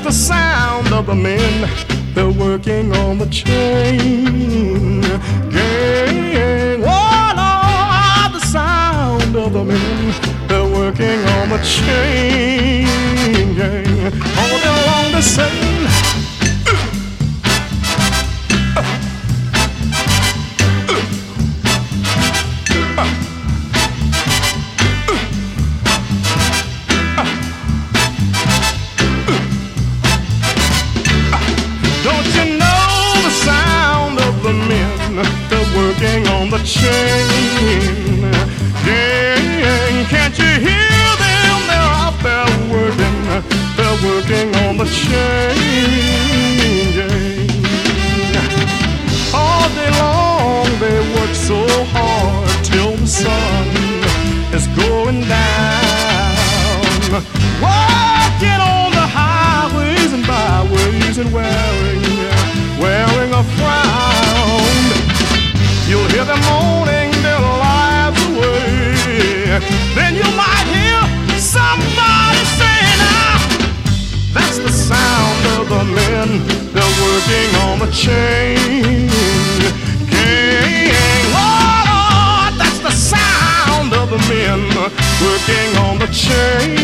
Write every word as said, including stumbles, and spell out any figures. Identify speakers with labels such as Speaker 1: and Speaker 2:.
Speaker 1: the sound of the men. They're working on the chain gang. Oh Lord, the sound of the men. They're working on the chain gang. All day long they're saying, working on the chain gang. Can't you hear them? They're out there working. They're working on the chain gang. All day long they work so hard till the sun is going down. Working on the highways and byways and wearing, wearing a frown. You'll hear them moaning their lives away. Then you might hear somebody saying, ah, that's the sound of the men. They're working on the chain gang. Oh Lord, that's the sound of the men working on the chain